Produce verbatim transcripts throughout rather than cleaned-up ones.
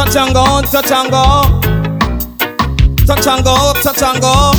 Touch and go, touch and go. Touch and go, touch and go.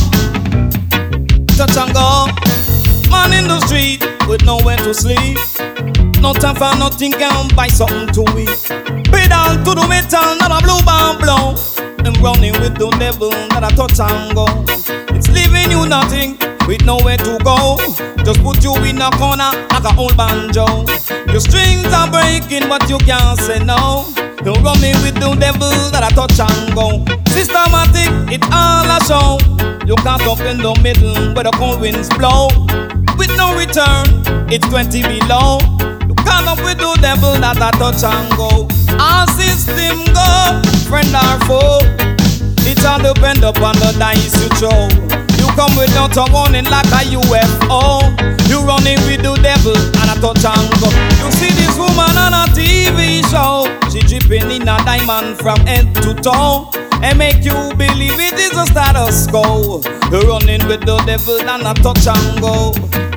Touch and go. Man in the street with nowhere to sleep. No time for nothing, can buy something to eat. Pedal to the metal, not a blue band blow. And running with the devil, not a touch and go. It's leaving you nothing, with nowhere to go. Just put you in a corner like an old banjo. Your strings are breaking, but you can't say no. You're running with the devil, that a touch and go. Systematic, it's all a show. You can't up in the middle where the cold winds blow. With no return, it's twenty below. You can't up with the devil, that a touch and go. Our system go, friend or foe. It all depend upon the dice you throw. You come without a warning like a U F O. You running with the devil and a touch and go. You see this woman on a T V show. She dripping in a diamond from head to toe. And make you believe it is a status quo. You running with the devil and a touch and go.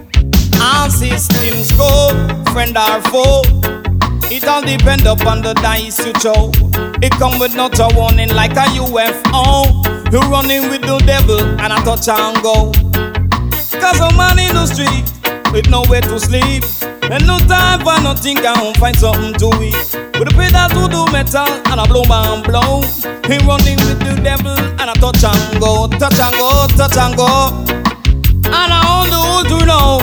Our systems go, friend or foe. It all depend upon the dice you throw. It come with not a warning like a U F O. You running with the devil and a touch and go. Cause a man in the street with nowhere to sleep. And no time for nothing, can find something to eat. With a pedal to the metal and a blow man blow. He running with the devil and a touch and go. Touch and go, touch and go. And I want those to know.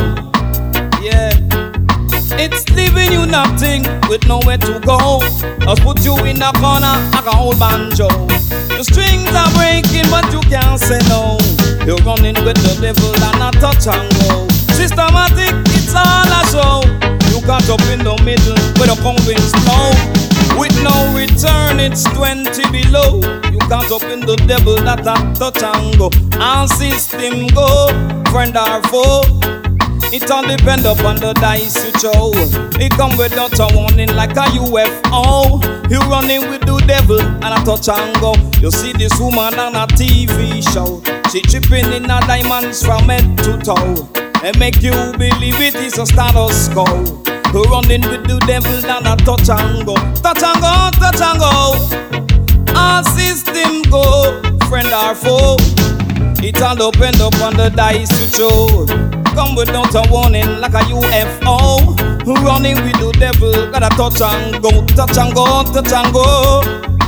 Yeah. It's leaving you nothing with nowhere to go. Just put you in a corner like an old banjo. The strings are breaking but you can't say no. You're running with the devil and a touch and go. Systematic, it's all a show. You got up in the middle where the cold winds blow. With no return, it's twenty below. You got up in the devil that a touch and go. Our system go, friend or foe. It all depend upon the dice you throw. It come without a warning like a U F O. You running with the devil and a touch and go. You see this woman on a T V show. She tripping in her diamonds from head to toe. And make you believe it is a status quo. You running with the devil and a touch and go. Touch and go, touch and go. Our system go, friend or foe. It all depend upon the dice you throw. Come without a warning like a U F O. Running with the devil, gotta touch and go, touch and go, touch and go.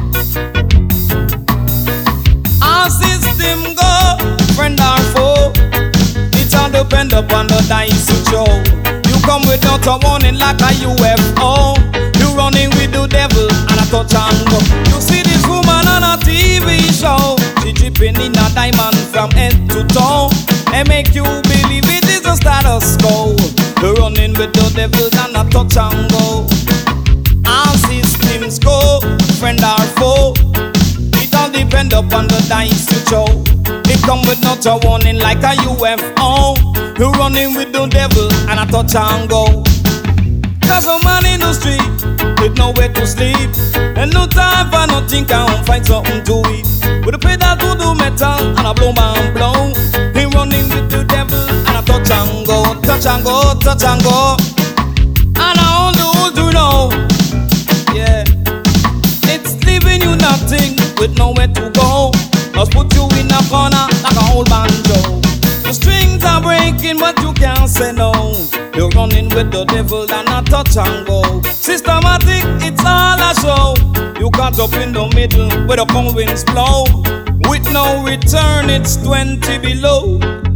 Our system go, friend or foe. It all depend upon the dice you throw. You come without a warning like a U F O. You running with the devil and a touch and go. You see this woman on a T V show. She dripping in a diamond from head to toe. And make you believe it is a status quo. You're running with the devil and a touch and go. Our systems go, friend or foe. It all depend upon the dice you throw. It come with not a warning like a U F O. You're running with the devil and a touch and go. Cause a man in the street with nowhere to sleep. And no time for nothing, can find something to eat. With a pedal to the metal and a blow man blow. He running with the devil and a touch and go. Touch and go, touch and go. And I want those to know. Yeah. It's leaving you nothing with nowhere to go. Just put you in a corner like an old banjo. The strings are breaking but you can't say no. You're running with the devil and a touch and go. Systematic, it's all a show. You got up in the middle where the cold winds blow. With no return, it's twenty below.